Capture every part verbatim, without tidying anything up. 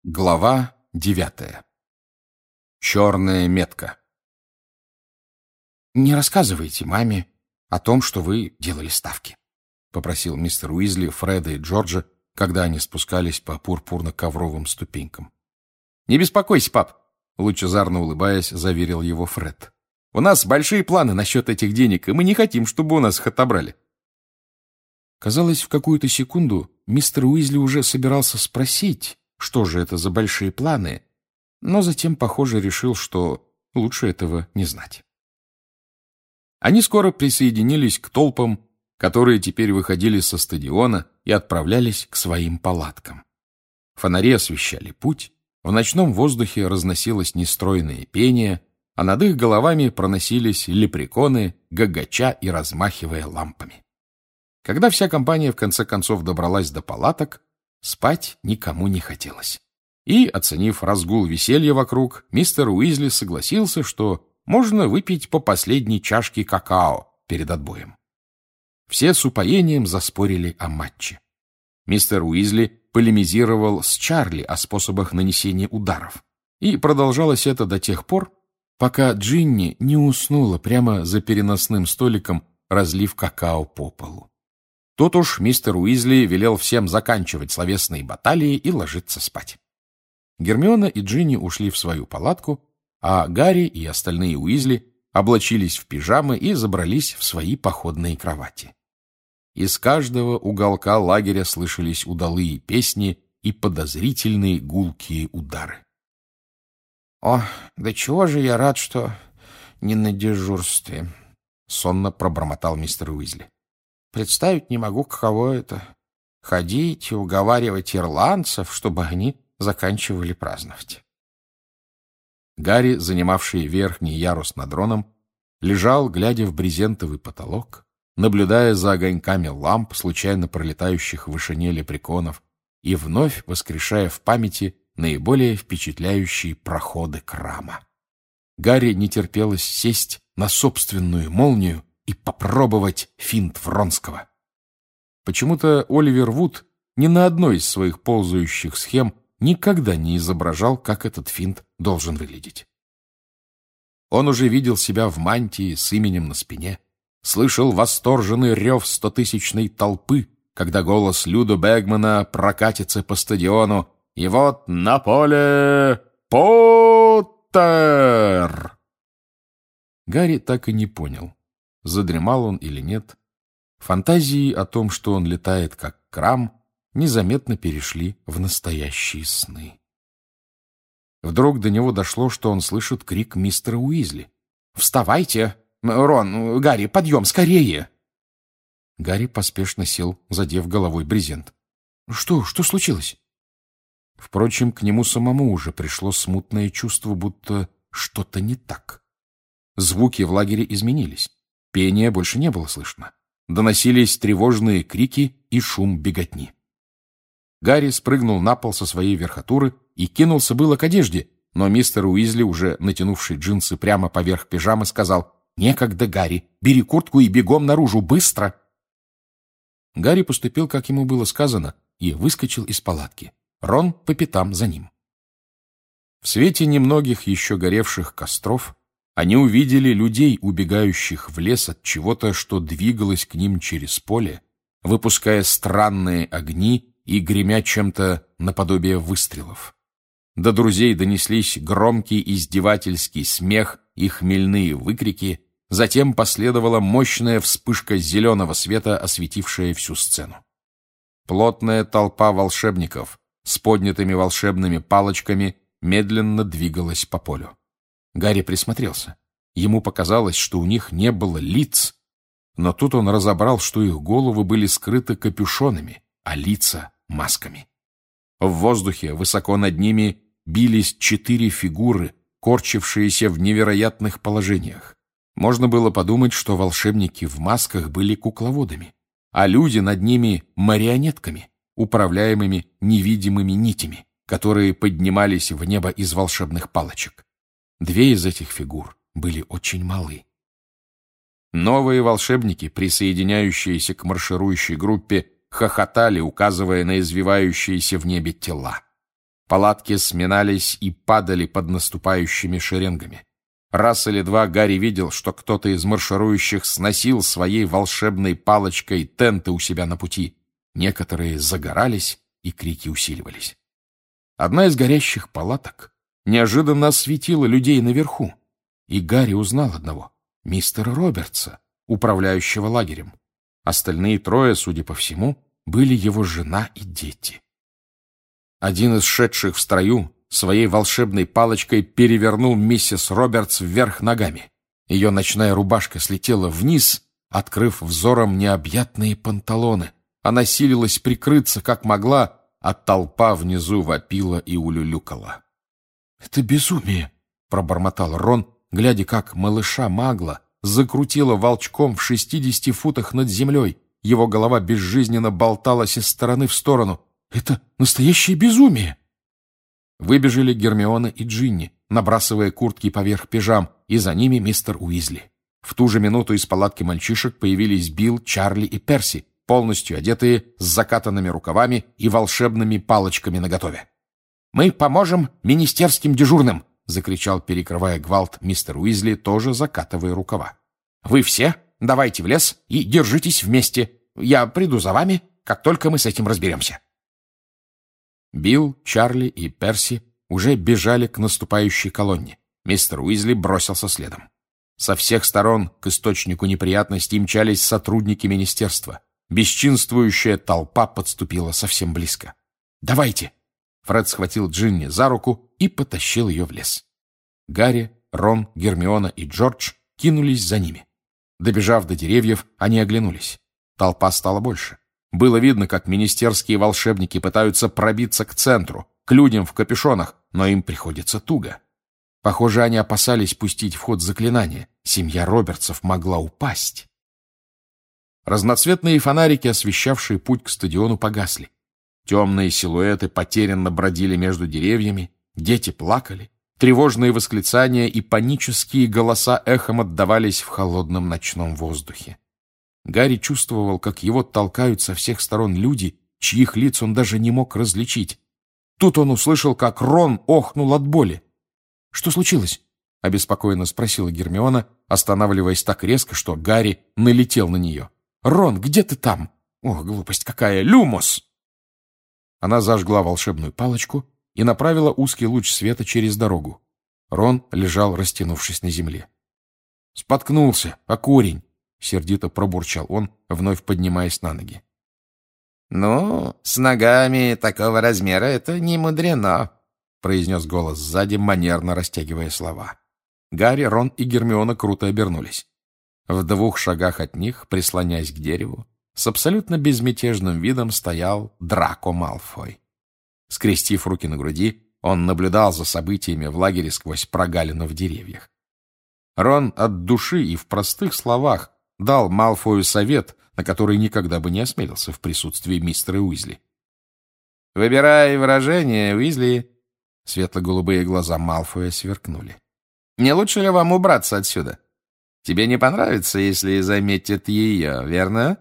Глава девятая. Черная метка. «Не рассказывайте маме о том, что вы делали ставки», — попросил мистер Уизли Фреда и Джорджа, когда они спускались по пурпурно-ковровым ступенькам. «Не беспокойся, пап», — лучезарно улыбаясь, заверил его Фред. «У нас большие планы насчет этих денег, и мы не хотим, чтобы у нас их отобрали». Казалось, в какую-то секунду мистер Уизли уже собирался спросить, что же это за большие планы, но затем, похоже, решил, что лучше этого не знать. Они скоро присоединились к толпам, которые теперь выходили со стадиона и отправлялись к своим палаткам. Фонари освещали путь, в ночном воздухе разносилось нестройное пение, а над их головами проносились лепреконы, гагача и размахивая лампами. Когда вся компания в конце концов добралась до палаток, спать никому не хотелось. И, оценив разгул веселья вокруг, мистер Уизли согласился, что можно выпить по последней чашке какао перед отбоем. Все с упоением заспорили о матче. Мистер Уизли полемизировал с Чарли о способах нанесения ударов. И продолжалось это до тех пор, пока Джинни не уснула прямо за переносным столиком, разлив какао по полу. Тут уж мистер Уизли велел всем заканчивать словесные баталии и ложиться спать. Гермиона и Джинни ушли в свою палатку, а Гарри и остальные Уизли облачились в пижамы и забрались в свои походные кровати. Из каждого уголка лагеря слышались удалые песни и подозрительные гулкие удары. — О, да чего же я рад, что не на дежурстве, — сонно пробормотал мистер Уизли. Представить не могу, каково это — ходить и уговаривать ирландцев, чтобы они заканчивали праздновать. Гарри, занимавший верхний ярус над Роном, лежал, глядя в брезентовый потолок, наблюдая за огоньками ламп, случайно пролетающих в вышине лепреконов, и вновь воскрешая в памяти наиболее впечатляющие проходы Крама. Гарри не терпелось сесть на собственную молнию и попробовать финт Вронского. Почему-то Оливер Вуд ни на одной из своих ползающих схем никогда не изображал, как этот финт должен выглядеть. Он уже видел себя в мантии с именем на спине, слышал восторженный рев стотысячной толпы, когда голос Люда Бэгмана прокатится по стадиону, и вот на поле Поттер! Гарри так и не понял, задремал он или нет. Фантазии о том, что он летает как Крам, незаметно перешли в настоящие сны. Вдруг до него дошло, что он слышит крик мистера Уизли. «Вставайте! Рон, Гарри, подъем, скорее!» Гарри поспешно сел, задев головой брезент. «Что? Что случилось?» Впрочем, к нему самому уже пришло смутное чувство, будто что-то не так. Звуки в лагере изменились. Пения больше не было слышно. Доносились тревожные крики и шум беготни. Гарри спрыгнул на пол со своей верхотуры и кинулся было к одежде, но мистер Уизли, уже натянувший джинсы прямо поверх пижамы, сказал: «Некогда, Гарри, бери куртку и бегом наружу, быстро!» Гарри поступил, как ему было сказано, и выскочил из палатки. Рон по пятам за ним. В свете немногих еще горевших костров они увидели людей, убегающих в лес от чего-то, что двигалось к ним через поле, выпуская странные огни и гремя чем-то наподобие выстрелов. До друзей донеслись громкий издевательский смех и хмельные выкрики, затем последовала мощная вспышка зеленого света, осветившая всю сцену. Плотная толпа волшебников с поднятыми волшебными палочками медленно двигалась по полю. Гарри присмотрелся. Ему показалось, что у них не было лиц, но тут он разобрал, что их головы были скрыты капюшонами, а лица — масками. В воздухе высоко над ними бились четыре фигуры, корчившиеся в невероятных положениях. Можно было подумать, что волшебники в масках были кукловодами, а люди над ними — марионетками, управляемыми невидимыми нитями, которые поднимались в небо из волшебных палочек. Две из этих фигур были очень малы. Новые волшебники, присоединяющиеся к марширующей группе, хохотали, указывая на извивающиеся в небе тела. Палатки сминались и падали под наступающими шеренгами. Раз или два Гарри видел, что кто-то из марширующих сносил своей волшебной палочкой тенты у себя на пути. Некоторые загорались, и крики усиливались. Одна из горящих палаток неожиданно осветила людей наверху, и Гарри узнал одного — мистера Робертса, управляющего лагерем. Остальные трое, судя по всему, были его жена и дети. Один из шедших в строю своей волшебной палочкой перевернул миссис Робертс вверх ногами. Ее ночная рубашка слетела вниз, открыв взором необъятные панталоны. Она силилась прикрыться, как могла, а толпа внизу вопила и улюлюкала. — Это безумие! — пробормотал Рон, глядя, как малыша Магла закрутила волчком в шестидесяти футах над землей. Его голова безжизненно болталась из стороны в сторону. — Это настоящее безумие! Выбежали Гермиона и Джинни, набрасывая куртки поверх пижам, и за ними мистер Уизли. В ту же минуту из палатки мальчишек появились Билл, Чарли и Перси, полностью одетые, с закатанными рукавами и волшебными палочками наготове. «Мы поможем министерским дежурным!» — закричал, перекрывая гвалт, мистер Уизли, тоже закатывая рукава. «Вы все давайте в лес и держитесь вместе. Я приду за вами, как только мы с этим разберемся». Билл, Чарли и Перси уже бежали к наступающей колонне. Мистер Уизли бросился следом. Со всех сторон к источнику неприятностей мчались сотрудники министерства. Бесчинствующая толпа подступила совсем близко. «Давайте!» Фред схватил Джинни за руку и потащил ее в лес. Гарри, Рон, Гермиона и Джордж кинулись за ними. Добежав до деревьев, они оглянулись. Толпа стала больше. Было видно, как министерские волшебники пытаются пробиться к центру, к людям в капюшонах, но им приходится туго. Похоже, они опасались пустить в ход заклинание. Семья Робертсов могла упасть. Разноцветные фонарики, освещавшие путь к стадиону, погасли. Темные силуэты потерянно бродили между деревьями, дети плакали, тревожные восклицания и панические голоса эхом отдавались в холодном ночном воздухе. Гарри чувствовал, как его толкают со всех сторон люди, чьих лиц он даже не мог различить. Тут он услышал, как Рон охнул от боли. — Что случилось? — обеспокоенно спросила Гермиона, останавливаясь так резко, что Гарри налетел на нее. — Рон, где ты там? Ох, глупость какая! Люмос! Она зажгла волшебную палочку и направила узкий луч света через дорогу. Рон лежал, растянувшись на земле. — Споткнулся, а корень! — сердито пробурчал он, вновь поднимаясь на ноги. — Ну, с ногами такого размера это не мудрено, — произнес голос сзади, манерно растягивая слова. Гарри, Рон и Гермиона круто обернулись. В двух шагах от них, прислоняясь к дереву, с абсолютно безмятежным видом стоял Драко Малфой. Скрестив руки на груди, он наблюдал за событиями в лагере сквозь прогалину в деревьях. Рон от души и в простых словах дал Малфою совет, на который никогда бы не осмелился в присутствии мистера Уизли. «Выбирай выражение, Уизли!» Светло-голубые глаза Малфоя сверкнули. «Не лучше ли вам убраться отсюда? Тебе не понравится, если заметят ее, верно?»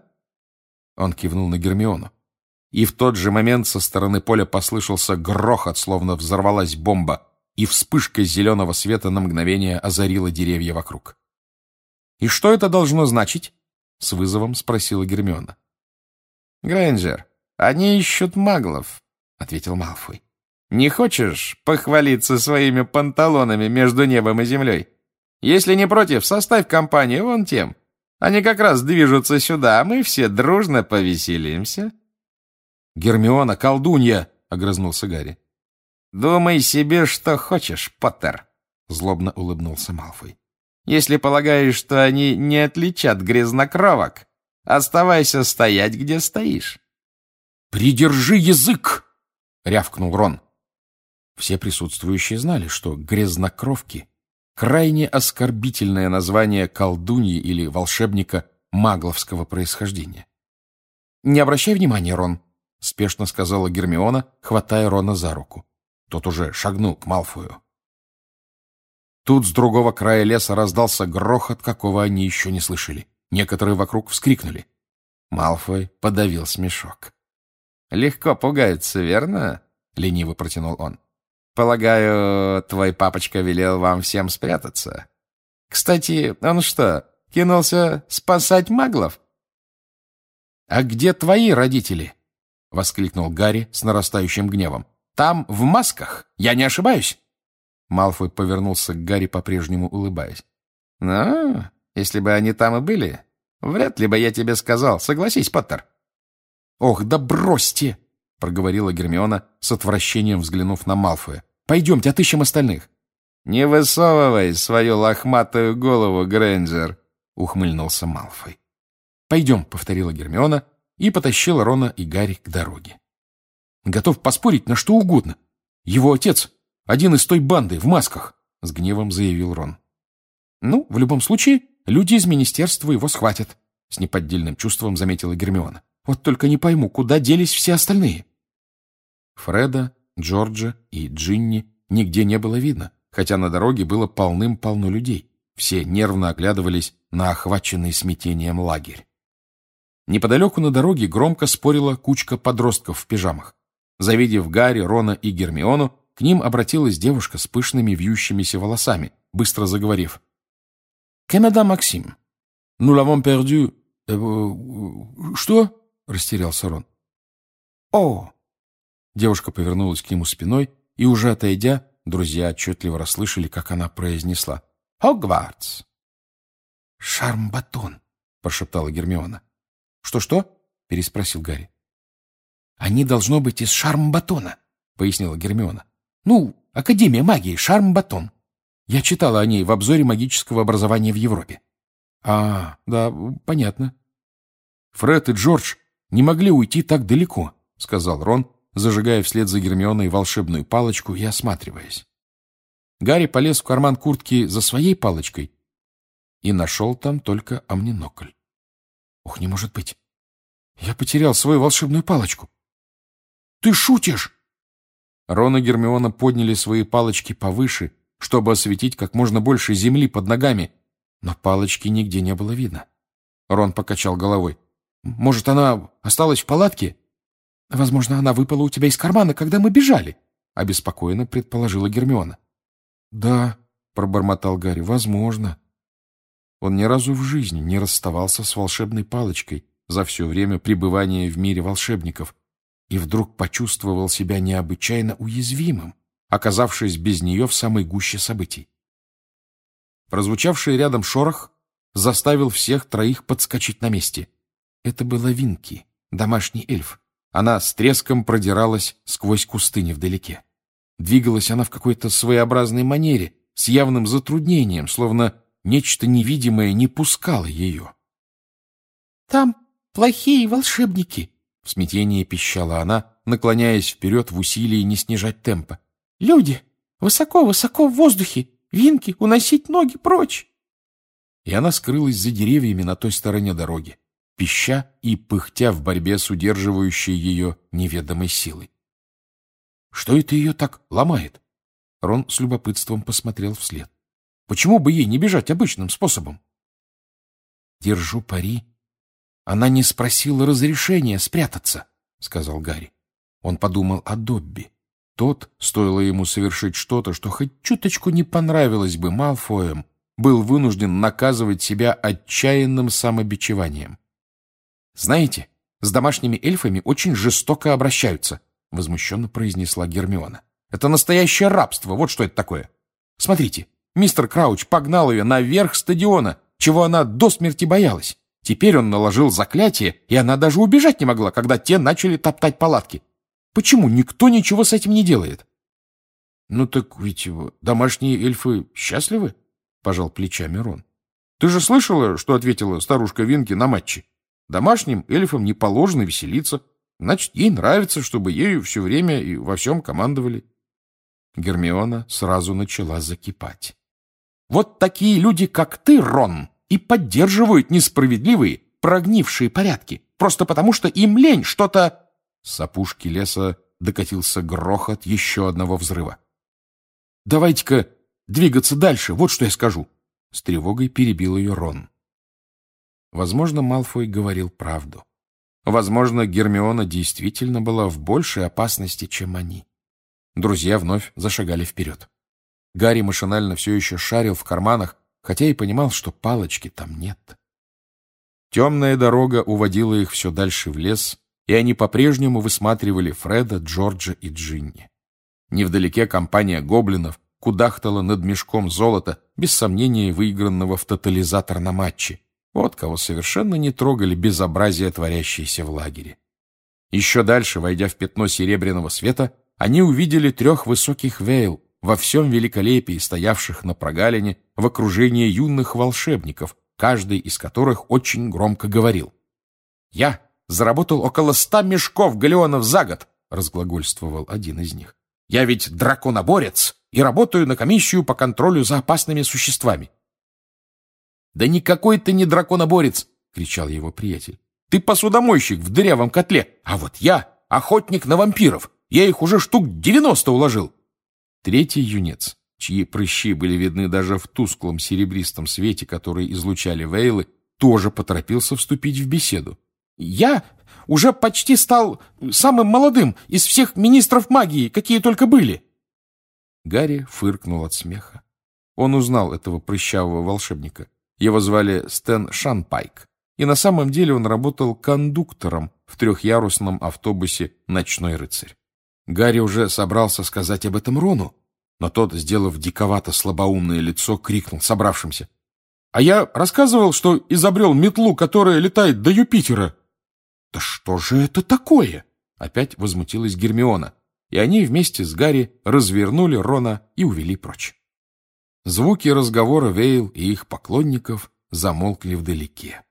Он кивнул на Гермиону. И в тот же момент со стороны поля послышался грохот, словно взорвалась бомба, и вспышка зеленого света на мгновение озарила деревья вокруг. «И что это должно значить?» — с вызовом спросила Гермиона. «Грейнджер, они ищут маглов», — ответил Малфой. «Не хочешь похвалиться своими панталонами между небом и землей? Если не против, составь компанию вон тем. Они как раз движутся сюда, а мы все дружно повеселимся». «Гермиона, колдунья!» — огрызнулся Гарри. «Думай себе, что хочешь, Поттер», — злобно улыбнулся Малфой. «Если полагаешь, что они не отличат грязнокровок, оставайся стоять, где стоишь». «Придержи язык!» — рявкнул Рон. Все присутствующие знали, что грязнокровки — крайне оскорбительное название колдуньи или волшебника магловского происхождения. «Не обращай внимания, Рон», — спешно сказала Гермиона, хватая Рона за руку. Тот уже шагнул к Малфою. Тут с другого края леса раздался грохот, какого они еще не слышали. Некоторые вокруг вскрикнули. Малфой подавил смешок. «Легко пугаются, верно?» — лениво протянул он. «Полагаю, твой папочка велел вам всем спрятаться. Кстати, он что, кинулся спасать маглов?» «А где твои родители?» — воскликнул Гарри с нарастающим гневом. «Там, в масках? Я не ошибаюсь?» Малфой повернулся к Гарри, по-прежнему улыбаясь. «Ну, если бы они там и были, вряд ли бы я тебе сказал. Согласись, Поттер». «Ох, да бросьте!» — проговорила Гермиона, с отвращением взглянув на Малфоя. «Пойдемте, отыщем остальных». «Не высовывай свою лохматую голову, Грейнджер!» — ухмыльнулся Малфой. «Пойдем», — повторила Гермиона и потащила Рона и Гарри к дороге. «Готов поспорить на что угодно. Его отец — один из той банды в масках», — с гневом заявил Рон. «Ну, в любом случае, люди из министерства его схватят», — с неподдельным чувством заметила Гермиона. «Вот только не пойму, куда делись все остальные?» Фреда, Джорджа и Джинни нигде не было видно, хотя на дороге было полным-полно людей. Все нервно оглядывались на охваченный смятением лагерь. Неподалеку на дороге громко спорила кучка подростков в пижамах. Завидев Гарри, Рона и Гермиону, к ним обратилась девушка с пышными вьющимися волосами, быстро заговорив. «Канада Максим, nous l'avons perdu...» «Что?» — растерялся Рон. «О!» Девушка повернулась к нему спиной, и, уже отойдя, друзья отчетливо расслышали, как она произнесла. «Хогвартс!» «Шарм-батон!» — прошептала Гермиона. «Что-что?» — переспросил Гарри. «Они должно быть из Шарм-батона», — пояснила Гермиона. «Ну, Академия магии, Шарм-батон. Я читала о ней в обзоре магического образования в Европе». «А, да, понятно». «Фред и Джордж не могли уйти так далеко», — сказал Рон, зажигая вслед за Гермионой волшебную палочку и осматриваясь. Гарри полез в карман куртки за своей палочкой и нашел там только амнинокль. «Ох, не может быть! Я потерял свою волшебную палочку!» «Ты шутишь?» Рон и Гермиона подняли свои палочки повыше, чтобы осветить как можно больше земли под ногами, но палочки нигде не было видно. Рон покачал головой. «Может, она осталась в палатке?» «Возможно, она выпала у тебя из кармана, когда мы бежали», — обеспокоенно предположила Гермиона. «Да», — пробормотал Гарри, — «возможно». Он ни разу в жизни не расставался с волшебной палочкой за все время пребывания в мире волшебников и вдруг почувствовал себя необычайно уязвимым, оказавшись без нее в самой гуще событий. Прозвучавший рядом шорох заставил всех троих подскочить на месте. Это была Винки, домашний эльф. Она с треском продиралась сквозь кусты невдалеке. Двигалась она в какой-то своеобразной манере, с явным затруднением, словно нечто невидимое не пускало ее. «Там плохие волшебники!» — в смятении пищала она, наклоняясь вперед в усилии не снижать темпа. «Люди! Высоко-высоко в воздухе! Винки, уносить ноги прочь!» И она скрылась за деревьями на той стороне дороги, пища и пыхтя в борьбе с удерживающей ее неведомой силой. «Что это ее так ломает?» Рон с любопытством посмотрел вслед. «Почему бы ей не бежать обычным способом?» «Держу пари. Она не спросила разрешения спрятаться», — сказал Гарри. Он подумал о Добби. Тот, стоило ему совершить что-то, что хоть чуточку не понравилось бы Малфоям, был вынужден наказывать себя отчаянным самобичеванием. «Знаете, с домашними эльфами очень жестоко обращаются», — возмущенно произнесла Гермиона. «Это настоящее рабство, вот что это такое. Смотрите, мистер Крауч погнал ее наверх стадиона, чего она до смерти боялась. Теперь он наложил заклятие, и она даже убежать не могла, когда те начали топтать палатки. Почему никто ничего с этим не делает?» «Ну так ведь домашние эльфы счастливы?» — пожал плечами Рон. «Ты же слышала, что ответила старушка Винки на матче? Домашним эльфам не положено веселиться. Значит, ей нравится, чтобы ею все время и во всем командовали». Гермиона сразу начала закипать. «Вот такие люди, как ты, Рон, и поддерживают несправедливые, прогнившие порядки, просто потому что им лень что-то...» С опушки леса докатился грохот еще одного взрыва. «Давайте-ка двигаться дальше, вот что я скажу!» С тревогой перебил ее Рон. Возможно, Малфой говорил правду. Возможно, Гермиона действительно была в большей опасности, чем они. Друзья вновь зашагали вперед. Гарри машинально все еще шарил в карманах, хотя и понимал, что палочки там нет. Темная дорога уводила их все дальше в лес, и они по-прежнему высматривали Фреда, Джорджа и Джинни. Невдалеке компания гоблинов кудахтала над мешком золота, без сомнения выигранного в тотализатор на матче. Вот кого совершенно не трогали безобразия, творящиеся в лагере. Еще дальше, войдя в пятно серебряного света, они увидели трех высоких вейл, во всем великолепии стоявших на прогалине в окружении юных волшебников, каждый из которых очень громко говорил. «Я заработал около ста мешков галеонов за год», — разглагольствовал один из них. «Я ведь драконоборец и работаю на комиссию по контролю за опасными существами». «Да никакой ты не драконоборец!» — кричал его приятель. «Ты посудомойщик в дырявом котле, а вот я охотник на вампиров. Я их уже штук девяносто уложил». Третий юнец, чьи прыщи были видны даже в тусклом серебристом свете, который излучали вейлы, тоже поторопился вступить в беседу. «Я уже почти стал самым молодым из всех министров магии, какие только были». Гарри фыркнул от смеха. Он узнал этого прыщавого волшебника. Его звали Стэн Шанпайк, и на самом деле он работал кондуктором в трехъярусном автобусе «Ночной рыцарь». Гарри уже собрался сказать об этом Рону, но тот, сделав диковато-слабоумное лицо, крикнул собравшимся. «А я рассказывал, что изобрел метлу, которая летает до Юпитера». «Да что же это такое?» — опять возмутилась Гермиона, и они вместе с Гарри развернули Рона и увели прочь. Звуки разговора Вейл и их поклонников замолкли вдалеке.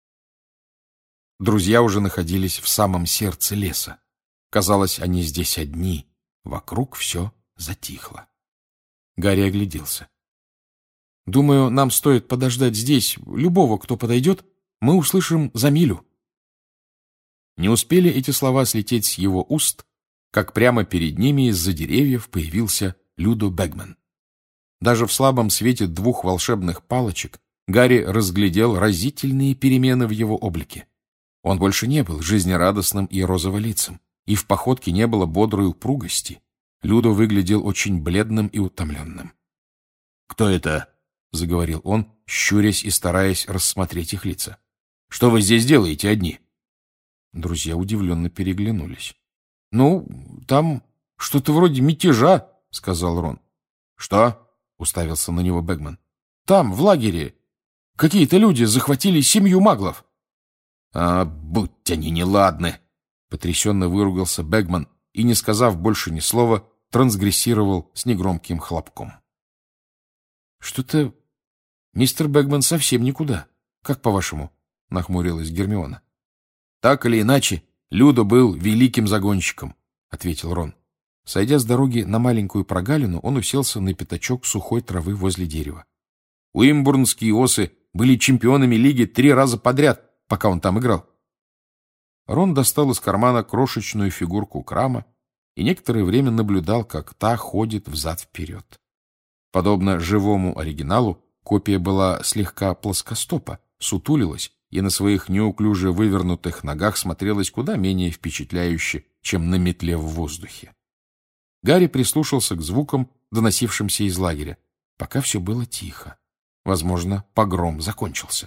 Друзья уже находились в самом сердце леса. Казалось, они здесь одни. Вокруг все затихло. Гарри огляделся. «Думаю, нам стоит подождать здесь. Любого, кто подойдет, мы услышим за милю». Не успели эти слова слететь с его уст, как прямо перед ними из-за деревьев появился Людо Бэгман. Даже в слабом свете двух волшебных палочек Гарри разглядел разительные перемены в его облике. Он больше не был жизнерадостным и розоволицым, и в походке не было бодрой упругости. Людо выглядел очень бледным и утомленным. «Кто это?» — заговорил он, щурясь и стараясь рассмотреть их лица. «Что вы здесь делаете одни?» Друзья удивленно переглянулись. «Ну, там что-то вроде мятежа», — сказал Рон. «Что?» — уставился на него Бэгман. «Там, в лагере, какие-то люди захватили семью маглов». «А, будь они неладны!» — потрясенно выругался Бэгман и, не сказав больше ни слова, трансгрессировал с негромким хлопком. «Что-то мистер Бэгман совсем никуда. Как по-вашему?» — нахмурилась Гермиона. «Так или иначе, Людо был великим загонщиком», — ответил Рон. Сойдя с дороги на маленькую прогалину, он уселся на пятачок сухой травы возле дерева. Уимбурнские осы были чемпионами лиги три раза подряд, пока он там играл. Рон достал из кармана крошечную фигурку Крама и некоторое время наблюдал, как та ходит взад-вперед. Подобно живому оригиналу, копия была слегка плоскостопа, сутулилась и на своих неуклюже вывернутых ногах смотрелась куда менее впечатляюще, чем на метле в воздухе. Гарри прислушался к звукам, доносившимся из лагеря. Пока все было тихо. Возможно, погром закончился.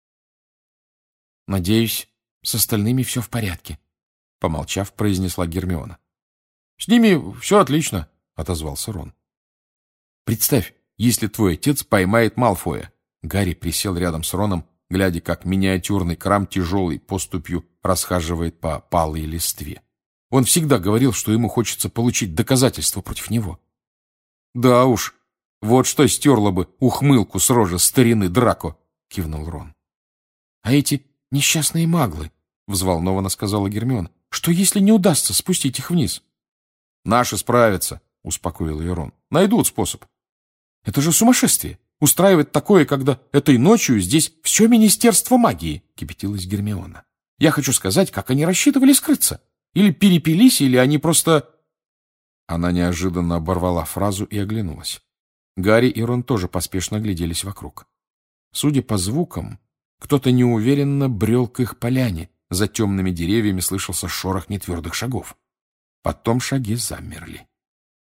«Надеюсь, с остальными все в порядке», — помолчав, произнесла Гермиона. «С ними все отлично», — отозвался Рон. «Представь, если твой отец поймает Малфоя». Гарри присел рядом с Роном, глядя, как миниатюрный Крам тяжелой поступью расхаживает по палой листве. Он всегда говорил, что ему хочется получить доказательства против него. «Да уж, вот что стерло бы ухмылку с рожи старины Драко», — кивнул Рон. «А эти несчастные маглы», — взволнованно сказала Гермиона, — «что если не удастся спустить их вниз?» «Наши справятся», — успокоил ее Рон. «Найдут способ». «Это же сумасшествие! Устраивать такое, когда этой ночью здесь все Министерство магии», — кипятилась Гермиона. «Я хочу сказать, как они рассчитывали скрыться. Или перепились, или они просто...» Она неожиданно оборвала фразу и оглянулась. Гарри и Рон тоже поспешно огляделись вокруг. Судя по звукам, кто-то неуверенно брел к их поляне. За темными деревьями слышался шорох нетвердых шагов. Потом шаги замерли.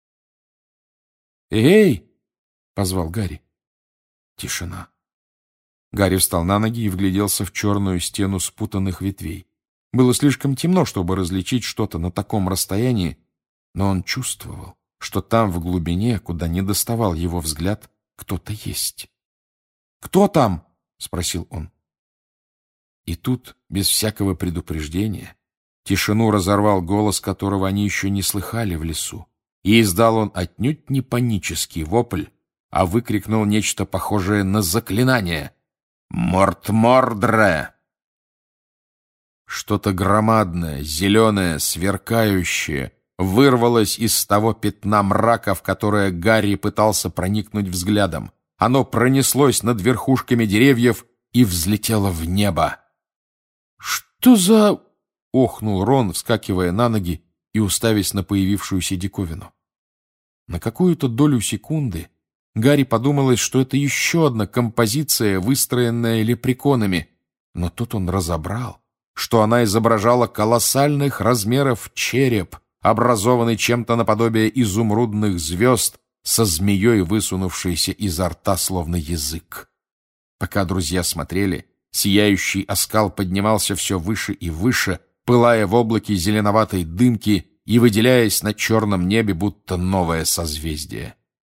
«Эй!» — позвал Гарри. Тишина. Гарри встал на ноги и вгляделся в черную стену спутанных ветвей. Было слишком темно, чтобы различить что-то на таком расстоянии, но он чувствовал, что там в глубине, куда не доставал его взгляд, кто-то есть. «Кто там?» — спросил он. И тут, без всякого предупреждения, тишину разорвал голос, которого они еще не слыхали в лесу, и издал он отнюдь не панический вопль, а выкрикнул нечто похожее на заклинание. «Морт-мордре!» Что-то громадное, зеленое, сверкающее вырвалось из того пятна мрака, в которое Гарри пытался проникнуть взглядом. Оно пронеслось над верхушками деревьев и взлетело в небо. «Что за...» — охнул Рон, вскакивая на ноги и уставясь на появившуюся диковину. На какую-то долю секунды Гарри подумалось, что это еще одна композиция, выстроенная лепреконами, но тут он разобрал, что она изображала колоссальных размеров череп, образованный чем-то наподобие изумрудных звезд, со змеей, высунувшейся изо рта, словно язык. Пока друзья смотрели, сияющий оскал поднимался все выше и выше, пылая в облаке зеленоватой дымки и выделяясь на черном небе, будто новое созвездие.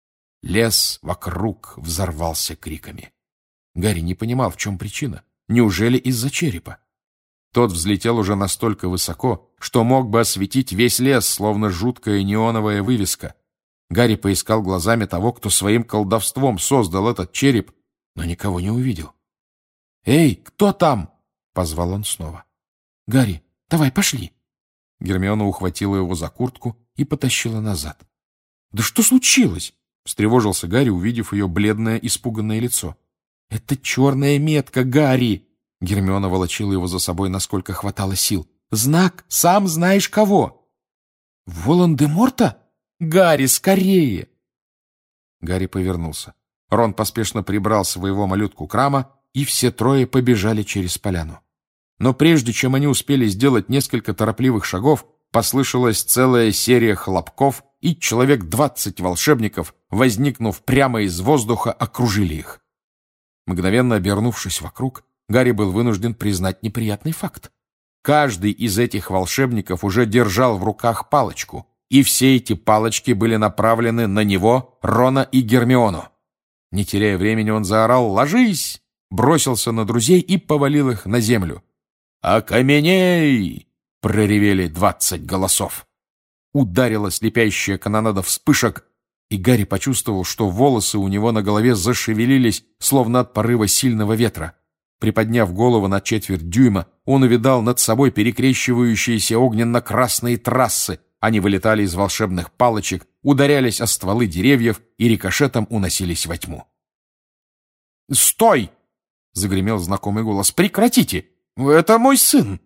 Лес вокруг взорвался криками. Гарри не понимал, в чем причина. Неужели из-за черепа? Тот взлетел уже настолько высоко, что мог бы осветить весь лес, словно жуткая неоновая вывеска. Гарри поискал глазами того, кто своим колдовством создал этот череп, но никого не увидел. «Эй, кто там?» — позвал он снова. «Гарри, давай, пошли!» Гермиона ухватила его за куртку и потащила назад. «Да что случилось?» — встревожился Гарри, увидев ее бледное, испуганное лицо. «Это черная метка, Гарри!» Гермиона волочила его за собой, насколько хватало сил. «Знак, сам знаешь кого!» «Волан-де-Морта? Гарри, скорее!» Гарри повернулся. Рон поспешно прибрал своего малютку Крама, и все трое побежали через поляну. Но прежде чем они успели сделать несколько торопливых шагов, послышалась целая серия хлопков, и человек двадцать волшебников, возникнув прямо из воздуха, окружили их. Мгновенно обернувшись вокруг, Гарри был вынужден признать неприятный факт. Каждый из этих волшебников уже держал в руках палочку, и все эти палочки были направлены на него, Рона и Гермиону. Не теряя времени, он заорал «Ложись!», бросился на друзей и повалил их на землю. «Окаменей!» — проревели двадцать голосов. Ударила слепящая канонада вспышек, и Гарри почувствовал, что волосы у него на голове зашевелились, словно от порыва сильного ветра. Приподняв голову на четверть дюйма, он увидал над собой перекрещивающиеся огненно-красные трассы. Они вылетали из волшебных палочек, ударялись о стволы деревьев и рикошетом уносились во тьму. «Стой!» — загремел знакомый голос. «Прекратите! Это мой сын!»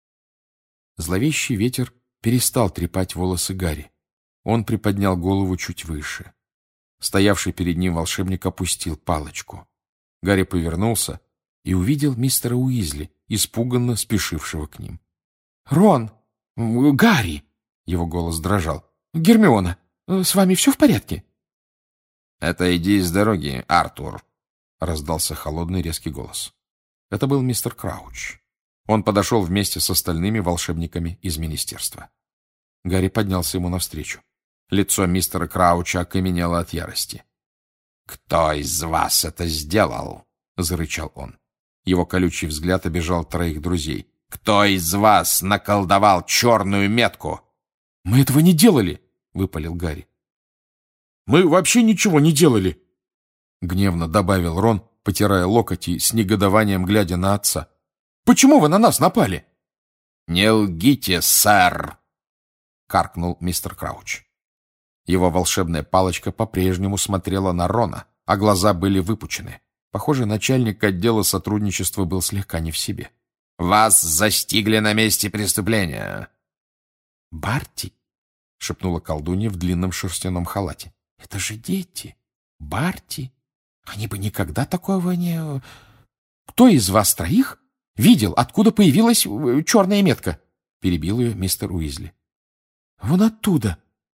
Зловещий ветер перестал трепать волосы Гарри. Он приподнял голову чуть выше. Стоявший перед ним волшебник опустил палочку. Гарри повернулся и увидел мистера Уизли, испуганно спешившего к ним. «Рон! Гарри!» — его голос дрожал. «Гермиона, с вами все в порядке?» «Отойди с дороги, Артур!» — раздался холодный резкий голос. Это был мистер Крауч. Он подошел вместе с остальными волшебниками из министерства. Гарри поднялся ему навстречу. Лицо мистера Крауча окаменело от ярости. «Кто из вас это сделал?» — зарычал он. Его колючий взгляд обежал троих друзей. «Кто из вас наколдовал черную метку?» «Мы этого не делали!» — выпалил Гарри. «Мы вообще ничего не делали!» — гневно добавил Рон, потирая локоть и с негодованием глядя на отца. «Почему вы на нас напали?» «Не лгите, сэр!» — каркнул мистер Крауч. Его волшебная палочка по-прежнему смотрела на Рона, а глаза были выпучены. Похоже, начальник отдела сотрудничества был слегка не в себе. «Вас застигли на месте преступления!» «Барти!» — шепнула колдунья в длинном шерстяном халате. «Это же дети! Барти! Они бы никогда такого не... Кто из вас троих видел, откуда появилась черная метка?» — перебил ее мистер Уизли. «Вон оттуда!»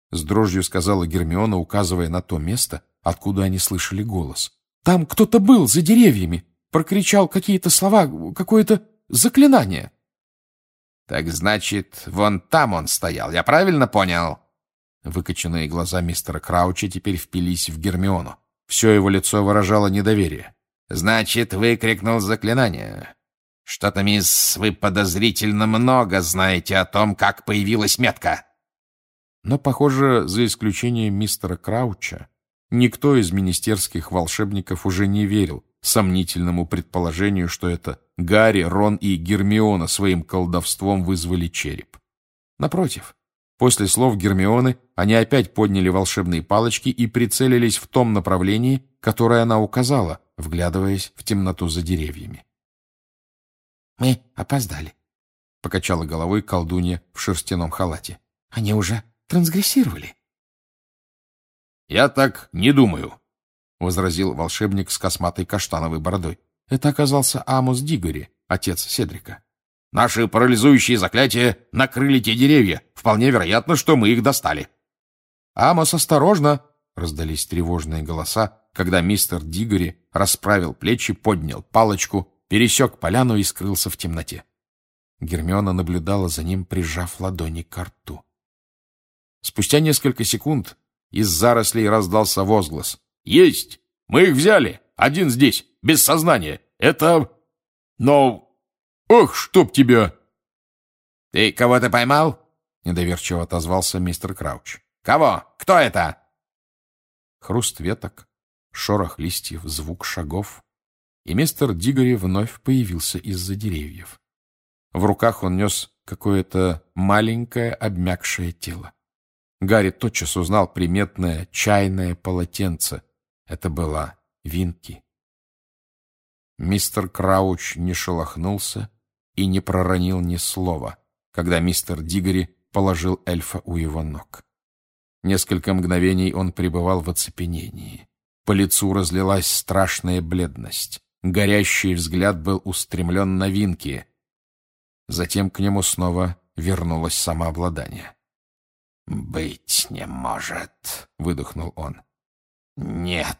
— с дрожью сказала Гермиона, указывая на то место, откуда они слышали голос. «Там кто-то был за деревьями, прокричал какие-то слова, какое-то заклинание». «Так значит, вон там он стоял, я правильно понял?» Выкоченные глаза мистера Крауча теперь впились в Гермиону. Все его лицо выражало недоверие. «Значит, выкрикнул заклинание. Что-то, мисс, вы подозрительно много знаете о том, как появилась метка». Но, похоже, за исключением мистера Крауча, никто из министерских волшебников уже не верил сомнительному предположению, что это Гарри, Рон и Гермиона своим колдовством вызвали череп. Напротив, после слов Гермионы они опять подняли волшебные палочки и прицелились в том направлении, которое она указала, вглядываясь в темноту за деревьями. «Мы опоздали», — покачала головой колдунья в шерстяном халате. «Они уже трансгрессировали». «Я так не думаю», — возразил волшебник с косматой каштановой бородой. Это оказался Амос Дигори, отец Седрика. «Наши парализующие заклятия накрыли те деревья. Вполне вероятно, что мы их достали». «Амос, осторожно!» — раздались тревожные голоса, когда мистер Дигори расправил плечи, поднял палочку, пересек поляну и скрылся в темноте. Гермиона наблюдала за ним, прижав ладони к рту. Спустя несколько секунд из зарослей раздался возглас. «Есть! Мы их взяли! Один здесь, без сознания! Это... Но... Ох, чтоб тебя!» «Ты кого-то поймал?» — недоверчиво отозвался мистер Крауч. «Кого? Кто это?» Хруст веток, шорох листьев, звук шагов, и мистер Дигори вновь появился из-за деревьев. В руках он нес какое-то маленькое обмякшее тело. Гарри тотчас узнал приметное чайное полотенце. Это была Винки. Мистер Крауч не шелохнулся и не проронил ни слова, когда мистер Дигори положил эльфа у его ног. Несколько мгновений он пребывал в оцепенении. По лицу разлилась страшная бледность. Горящий взгляд был устремлен на Винки. Затем к нему снова вернулось самообладание. «Быть не может», — выдохнул он. «Нет».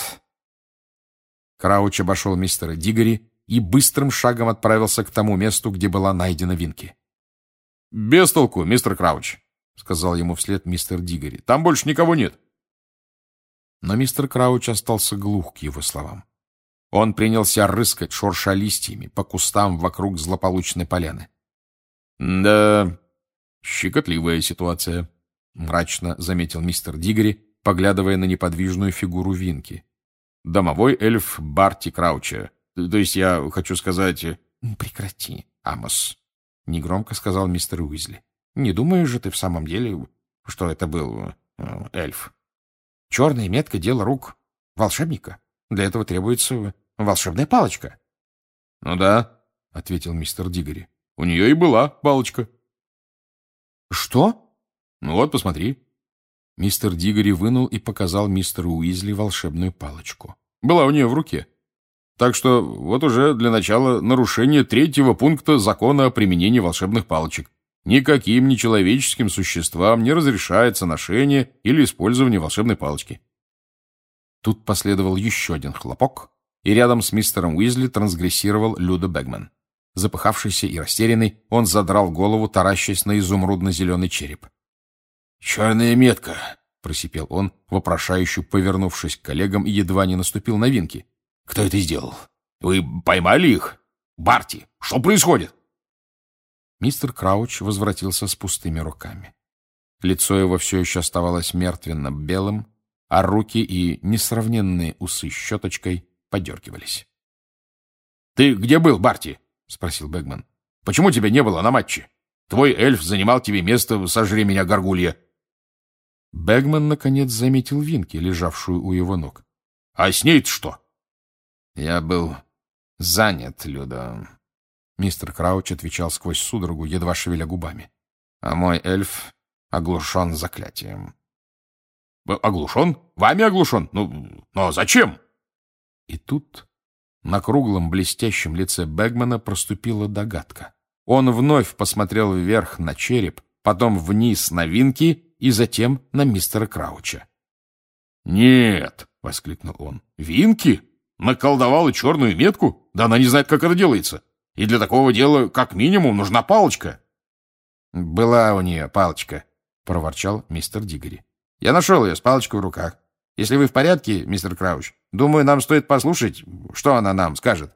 Крауч обошел мистера Дигори и быстрым шагом отправился к тому месту, где была найдена Винки. «Без толку, мистер Крауч», — сказал ему вслед мистер Дигори. «Там больше никого нет». Но мистер Крауч остался глух к его словам. Он принялся рыскать, шурша листьями, по кустам вокруг злополучной поляны. «Да, щекотливая ситуация», — мрачно заметил мистер Дигори, поглядывая на неподвижную фигуру Винки. «Домовой эльф Барти Крауча. То есть я хочу сказать...» «Прекрати, Амос», — негромко сказал мистер Уизли. «Не думаешь же ты в самом деле, что это был э, эльф? Черная метка — дело рук волшебника. Для этого требуется волшебная палочка». «Ну да», — ответил мистер Дигори. «У нее и была палочка». «Что?» «Ну вот, посмотри». Мистер Дигори вынул и показал мистеру Уизли волшебную палочку. «Была у нее в руке. Так что вот уже для начала нарушение третьего пункта закона о применении волшебных палочек. Никаким нечеловеческим существам не разрешается ношение или использование волшебной палочки». Тут последовал еще один хлопок, и рядом с мистером Уизли трансгрессировал Люда Бэгман. Запыхавшийся и растерянный, он задрал голову, таращась на изумрудно-зеленый череп. «Черная метка!» — просипел он, вопрошающе повернувшись к коллегам, и едва не наступил на Винки. «Кто это сделал? Вы поймали их? Барти, что происходит?» Мистер Крауч возвратился с пустыми руками. Лицо его все еще оставалось мертвенно-белым, а руки и несравненные усы щеточкой подергивались. «Ты где был, Барти?» — спросил Бэгман. «Почему тебя не было на матче? Твой эльф занимал тебе место, сожри меня, горгулья». Бэгман, наконец, заметил Винки, лежавшую у его ног. «А с ней-то что?» «Я был занят, Люда». Мистер Крауч отвечал сквозь судорогу, едва шевеля губами. «А мой эльф оглушен заклятием». «Оглушен? Вами оглушен? Ну, но зачем?» И тут на круглом блестящем лице Бэгмана проступила догадка. Он вновь посмотрел вверх на череп, потом вниз на Винки и затем на мистера Крауча. «Нет!» — воскликнул он. «Винки? Наколдовала черную метку? Да она не знает, как это делается. И для такого дела, как минимум, нужна палочка». «Была у нее палочка», — проворчал мистер Диггери. «Я нашел ее с палочкой в руках. Если вы в порядке, мистер Крауч, думаю, нам стоит послушать, что она нам скажет».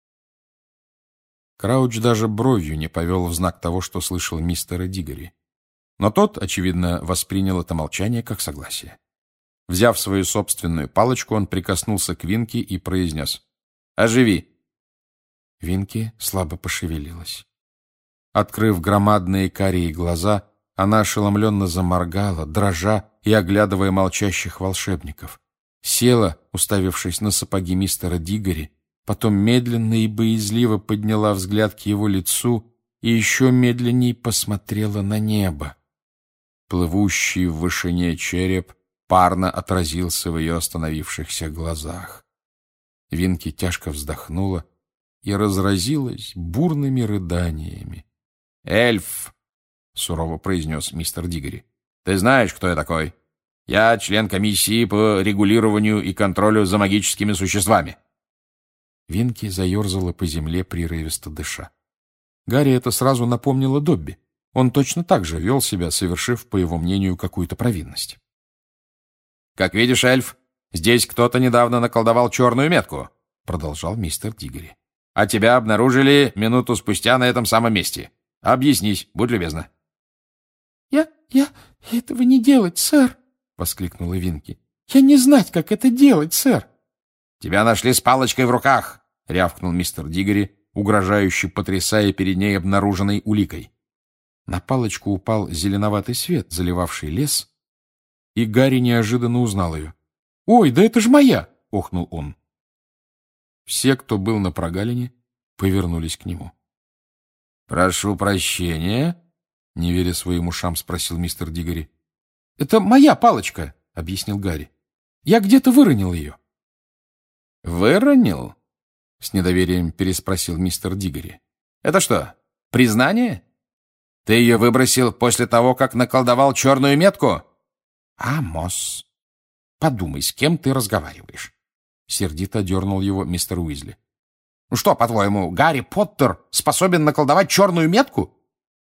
Крауч даже бровью не повел в знак того, что слышал мистера Диггери. Но тот, очевидно, воспринял это молчание как согласие. Взяв свою собственную палочку, он прикоснулся к Винки и произнес: «Оживи!» Винки слабо пошевелилась. Открыв громадные карие глаза, она ошеломленно заморгала, дрожа и оглядывая молчащих волшебников. Села, уставившись на сапоги мистера Диггери, потом медленно и боязливо подняла взгляд к его лицу и еще медленней посмотрела на небо. Плывущий в вышине череп парно отразился в ее остановившихся глазах. Винки тяжко вздохнула и разразилась бурными рыданиями. «Эльф!» — сурово произнес мистер Диггери. «Ты знаешь, кто я такой? Я член комиссии по регулированию и контролю за магическими существами». Винки заерзала по земле, прерывисто дыша. Гарри это сразу напомнило Добби. Он точно так же вел себя, совершив, по его мнению, какую-то провинность. «Как видишь, эльф, здесь кто-то недавно наколдовал черную метку», — продолжал мистер Диггери. «А тебя обнаружили минуту спустя на этом самом месте. Объяснись, будь любезна». «Я... я... этого не делать, сэр», — воскликнула Винки. «Я не знать, как это делать, сэр». «Тебя нашли с палочкой в руках», — рявкнул мистер Диггери, угрожающе потрясая перед ней обнаруженной уликой. На палочку упал зеленоватый свет, заливавший лес, и Гарри неожиданно узнал ее. «Ой, да это ж моя!» — охнул он. Все, кто был на прогалине, повернулись к нему. «Прошу прощения», — не веря своим ушам, спросил мистер Диггери. «Это моя палочка», — объяснил Гарри. «Я где-то выронил ее». «Выронил?» — с недоверием переспросил мистер Диггери. «Это что, признание? Ты ее выбросил после того, как наколдовал черную метку?» «Амос, подумай, с кем ты разговариваешь?» Сердито дернул его мистер Уизли. «Ну что, по-твоему, Гарри Поттер способен наколдовать черную метку?»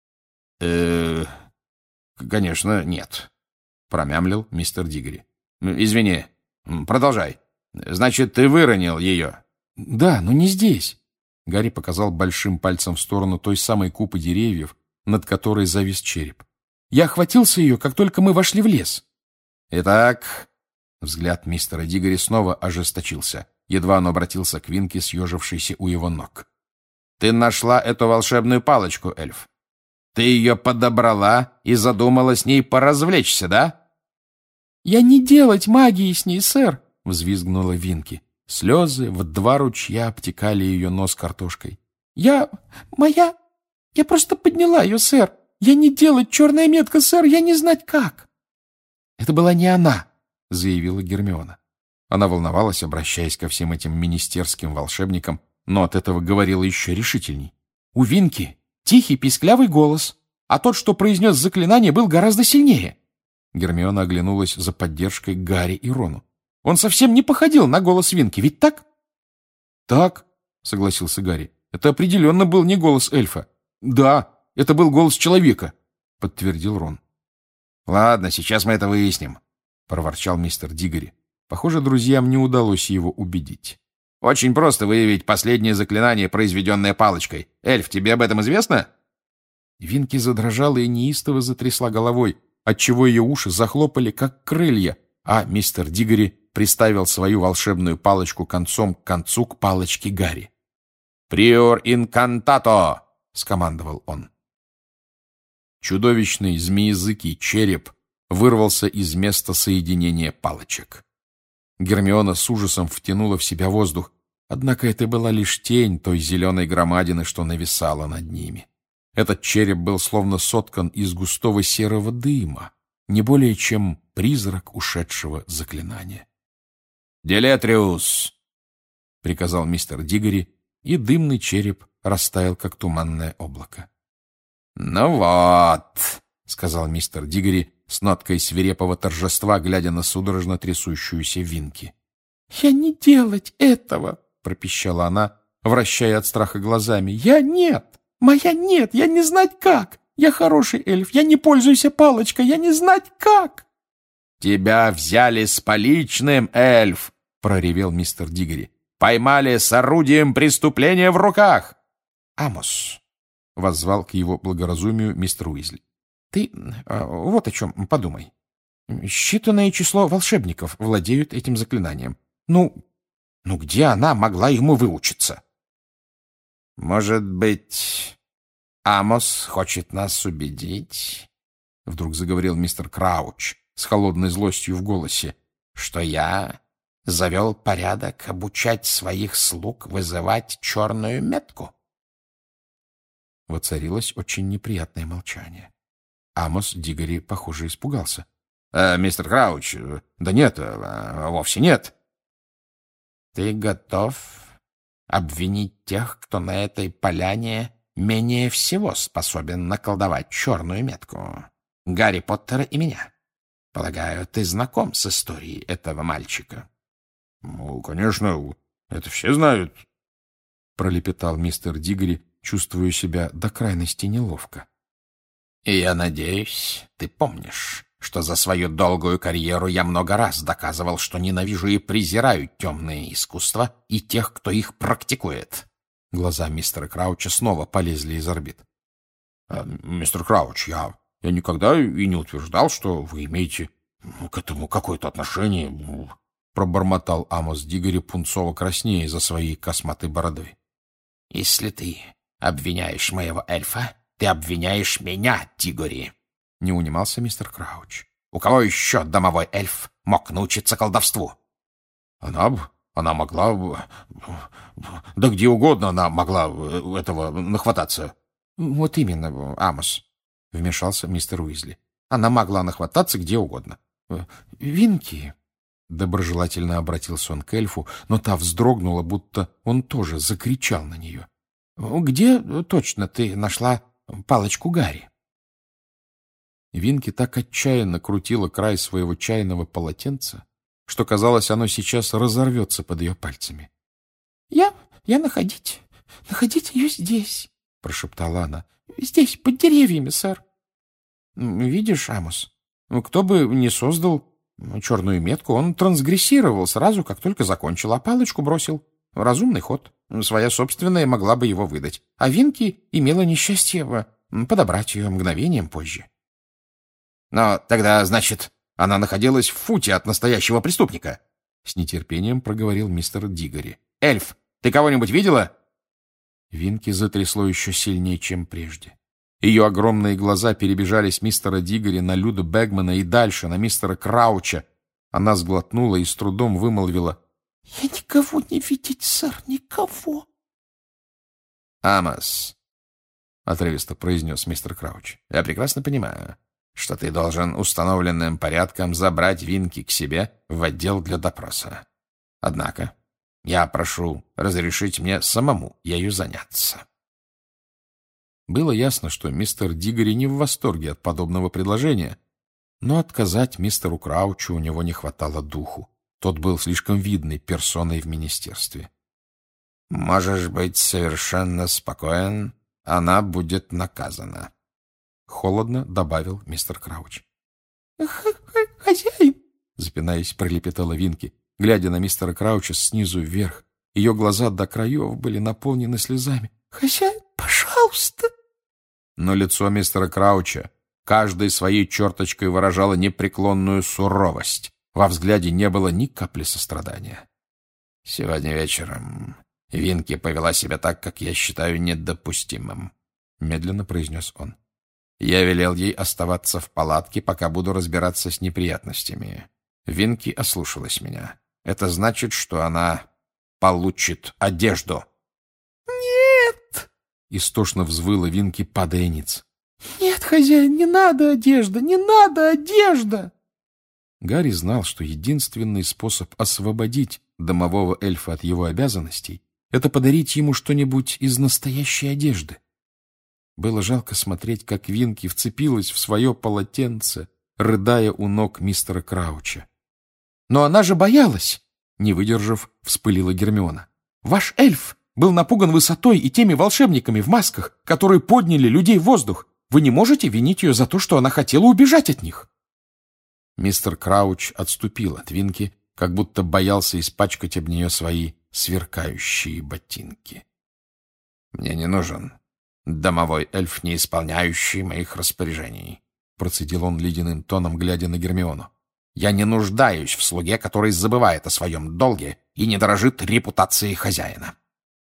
«Э-э, конечно, нет», — промямлил мистер Диггери. «Извини, продолжай. Значит, ты выронил ее?» «Да, но не здесь». Гарри показал большим пальцем в сторону той самой купы деревьев, над которой завис череп. «Я охватился ее, как только мы вошли в лес». «Итак...» Взгляд мистера Диггери снова ожесточился. Едва он обратился к Винке, съежившейся у его ног. «Ты нашла эту волшебную палочку, эльф. Ты ее подобрала и задумала с ней поразвлечься, да?» «Я не делать магии с ней, сэр», — взвизгнула Винки. Слезы в два ручья обтекали ее нос картошкой. «Я... моя... я просто подняла ее, сэр. Я не делать черная метка, сэр, я не знать как». «Это была не она», — заявила Гермиона. Она волновалась, обращаясь ко всем этим министерским волшебникам, но от этого говорила еще решительней. «У Винки тихий писклявый голос, а тот, что произнес заклинание, был гораздо сильнее». Гермиона оглянулась за поддержкой к Гарри и Рону. «Он совсем не походил на голос Винки, ведь так?» «Так», — согласился Гарри. «Это определенно был не голос эльфа». «Да, это был голос человека», — подтвердил Рон. «Ладно, сейчас мы это выясним», — проворчал мистер Диггери. Похоже, друзьям не удалось его убедить. «Очень просто выявить последнее заклинание, произведенное палочкой. Эльф, тебе об этом известно?» Винки задрожала и неистово затрясла головой, отчего ее уши захлопали, как крылья, а мистер Диггери приставил свою волшебную палочку концом к концу к палочке Гарри. «Приор инкантато!» — скомандовал он. Чудовищный змеязыкий череп вырвался из места соединения палочек. Гермиона с ужасом втянула в себя воздух, однако это была лишь тень той зеленой громадины, что нависала над ними. Этот череп был словно соткан из густого серого дыма, не более чем призрак ушедшего заклинания. «Делетриус!» — приказал мистер Диггери, и дымный череп растаял, как туманное облако. «Ну вот», — сказал мистер Диггери, с ноткой свирепого торжества, глядя на судорожно трясущуюся Винки. — Я не делать этого! — пропищала она, вращая от страха глазами. — Я нет! Моя нет! Я не знать как! Я хороший эльф! Я не пользуюсь палочкой! Я не знать как! — Тебя взяли с поличным, эльф! — проревел мистер Диггери. — Поймали с орудием преступления в руках! — Амос! — воззвал к его благоразумию мистер Уизли. — Ты э, вот о чем подумай. Считанное число волшебников владеют этим заклинанием. Ну, ну где она могла ему выучиться? — Может быть, Амос хочет нас убедить? — вдруг заговорил мистер Крауч с холодной злостью в голосе, — что я завел порядок обучать своих слуг вызывать черную метку. Воцарилось очень неприятное молчание. Амос Диггери, похоже, испугался. «Э, — Мистер Крауч, да нет, э, вовсе нет. — Ты готов обвинить тех, кто на этой поляне менее всего способен наколдовать черную метку? Гарри Поттера и меня. Полагаю, ты знаком с историей этого мальчика? — Ну, конечно, это все знают, — пролепетал мистер Диггери, чувствуя себя до крайности неловко. — И я надеюсь, ты помнишь, что за свою долгую карьеру я много раз доказывал, что ненавижу и презираю темные искусства и тех, кто их практикует. Глаза мистера Крауча снова полезли из орбит. — Мистер Крауч, я, я никогда и не утверждал, что вы имеете к этому какое-то отношение, — пробормотал Амос Диггери, пунцово краснея за своей косматой бородой. — Если ты обвиняешь моего эльфа, ты обвиняешь меня, Диггери, — не унимался мистер Крауч. — У кого еще домовой эльф мог научиться колдовству? — Она, она могла... Да где угодно она могла этого нахвататься. — Вот именно, Амос, — вмешался мистер Уизли. — Она могла нахвататься где угодно. — Винки... Доброжелательно обратился он к эльфу, но та вздрогнула, будто он тоже закричал на нее. — Где точно ты нашла палочку Гарри? Винки так отчаянно крутила край своего чайного полотенца, что, казалось, оно сейчас разорвется под ее пальцами. — Я... я находить... находить ее здесь, — прошептала она. — Здесь, под деревьями, сэр. — Видишь, Амос, кто бы ни создал черную метку, он трансгрессировал сразу, как только закончил, а палочку бросил. Разумный ход. Своя собственная могла бы его выдать. А Винки имела несчастье подобрать ее мгновением позже. — Но тогда, значит, она находилась в футе от настоящего преступника? — с нетерпением проговорил мистер Диггери. — Эльф, ты кого-нибудь видела? Винки затрясло еще сильнее, чем прежде. Ее огромные глаза перебежали с мистера Диггери на Люду Бэгмана и дальше, на мистера Крауча. Она сглотнула и с трудом вымолвила: — Я никого не видеть, сэр, никого. — Амос, — отрывисто произнес мистер Крауч, — я прекрасно понимаю, что ты должен установленным порядком забрать Винки к себе в отдел для допроса. Однако я прошу разрешить мне самому ею заняться. Было ясно, что мистер Диггери не в восторге от подобного предложения, но отказать мистеру Краучу у него не хватало духу. Тот был слишком видной персоной в министерстве. — Можешь быть совершенно спокоен, она будет наказана, — холодно добавил мистер Крауч. — Хозяин! — запинаясь, пролепетала Винки, глядя на мистера Крауча снизу вверх. Ее глаза до краев были наполнены слезами. — Хозяин, пожалуйста! Но лицо мистера Крауча каждой своей черточкой выражало непреклонную суровость. Во взгляде не было ни капли сострадания. — Сегодня вечером Винки повела себя так, как я считаю недопустимым, — медленно произнес он. — Я велел ей оставаться в палатке, пока буду разбираться с неприятностями. Винки ослушалась меня. Это значит, что она получит одежду. — Нет! — истошно взвыла Винки, падая ниц. — Нет, хозяин, не надо одежда, не надо одежда! Гарри знал, что единственный способ освободить домового эльфа от его обязанностей — это подарить ему что-нибудь из настоящей одежды. Было жалко смотреть, как Винки вцепилась в свое полотенце, рыдая у ног мистера Крауча. «Но она же боялась!» — не выдержав, вспылила Гермиона. «Ваш эльф был напуган высотой и теми волшебниками в масках, которые подняли людей в воздух. Вы не можете винить ее за то, что она хотела убежать от них». Мистер Крауч отступил от Винки, как будто боялся испачкать об нее свои сверкающие ботинки. «Мне не нужен домовой эльф, не исполняющий моих распоряжений», процедил он ледяным тоном, глядя на Гермиону. «Я не нуждаюсь в слуге, который забывает о своем долге и не дорожит репутацией хозяина».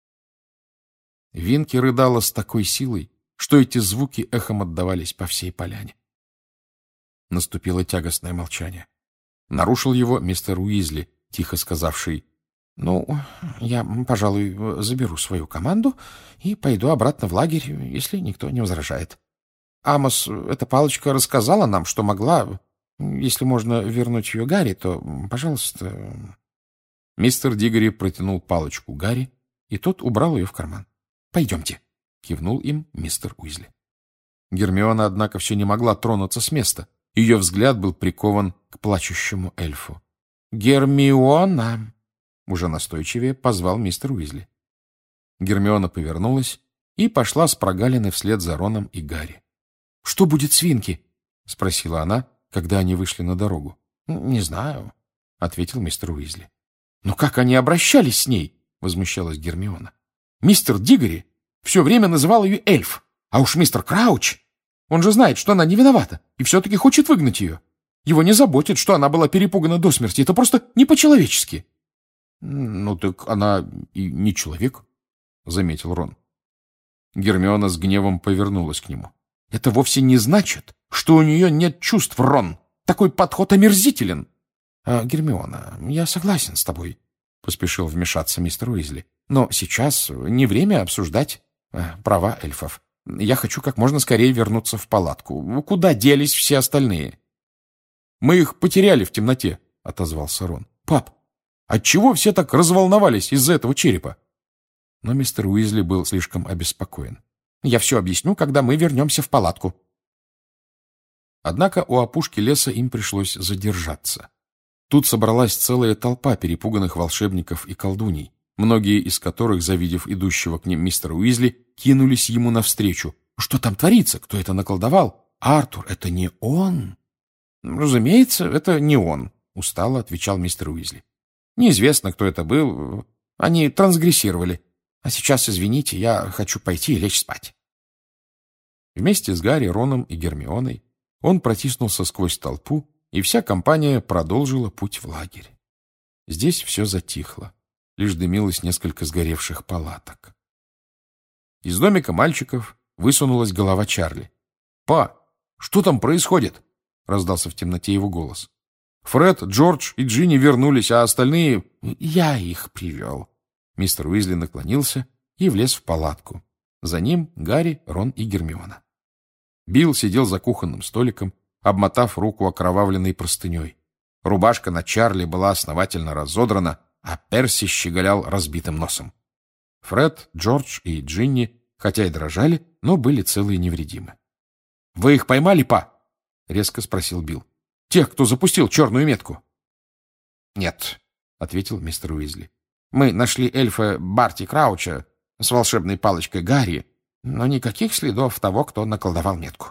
Винки рыдала с такой силой, что эти звуки эхом отдавались по всей поляне. Наступило тягостное молчание. Нарушил его мистер Уизли, тихо сказавший: «Ну, я, пожалуй, заберу свою команду и пойду обратно в лагерь, если никто не возражает. Амос, эта палочка рассказала нам, что могла. Если можно вернуть ее Гарри, то, пожалуйста...» Мистер Диггори протянул палочку Гарри, и тот убрал ее в карман. «Пойдемте», — кивнул им мистер Уизли. Гермиона, однако, все не могла тронуться с места. Ее взгляд был прикован к плачущему эльфу. «Гермиона!» — уже настойчивее позвал мистер Уизли. Гермиона повернулась и пошла с прогалины вслед за Роном и Гарри. «Что будет с Винки?» — спросила она, когда они вышли на дорогу. «Не знаю», — ответил мистер Уизли. «Но как они обращались с ней?» — возмущалась Гермиона. «Мистер Диггори все время называл ее эльф, а уж мистер Крауч, он же знает, что она не виновата, и все-таки хочет выгнать ее. Его не заботит, что она была перепугана до смерти. Это просто не по-человечески». «Ну так она и не человек», — заметил Рон. Гермиона с гневом повернулась к нему. «Это вовсе не значит, что у нее нет чувств, Рон. Такой подход омерзителен». А, «Гермиона, я согласен с тобой», — поспешил вмешаться мистер Уизли. «Но сейчас не время обсуждать а, права эльфов. Я хочу как можно скорее вернуться в палатку. Куда делись все остальные?» «Мы их потеряли в темноте», — отозвался Рон. «Пап, отчего все так разволновались из-за этого черепа?» Но мистер Уизли был слишком обеспокоен. «Я все объясню, когда мы вернемся в палатку». Однако у опушки леса им пришлось задержаться. Тут собралась целая толпа перепуганных волшебников и колдуней, многие из которых, завидев идущего к ним мистера Уизли, кинулись ему навстречу. «Что там творится? Кто это наколдовал? Артур, это не он?» «Разумеется, это не он», — устало отвечал мистер Уизли. «Неизвестно, кто это был. Они трансгрессировали. А сейчас, извините, я хочу пойти и лечь спать». Вместе с Гарри, Роном и Гермионой он протиснулся сквозь толпу, и вся компания продолжила путь в лагерь. Здесь все затихло. Лишь дымилось несколько сгоревших палаток. Из домика мальчиков высунулась голова Чарли. «Па, что там происходит?» — раздался в темноте его голос. «Фред, Джордж и Джинни вернулись, а остальные...» «Я их привел». Мистер Уизли наклонился и влез в палатку. За ним Гарри, Рон и Гермиона. Билл сидел за кухонным столиком, обмотав руку окровавленной простыней. Рубашка на Чарли была основательно разодрана, а Перси щеголял разбитым носом. Фред, Джордж и Джинни, хотя и дрожали, но были целы и невредимы. «Вы их поймали, па?» — резко спросил Билл. «Тех, кто запустил черную метку?» «Нет», — ответил мистер Уизли. «Мы нашли эльфа Барти Крауча с волшебной палочкой Гарри, но никаких следов того, кто наколдовал метку».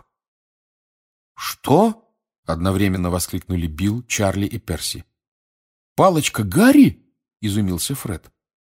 «Что?» — одновременно воскликнули Билл, Чарли и Перси. «Палочка Гарри?» — изумился Фред.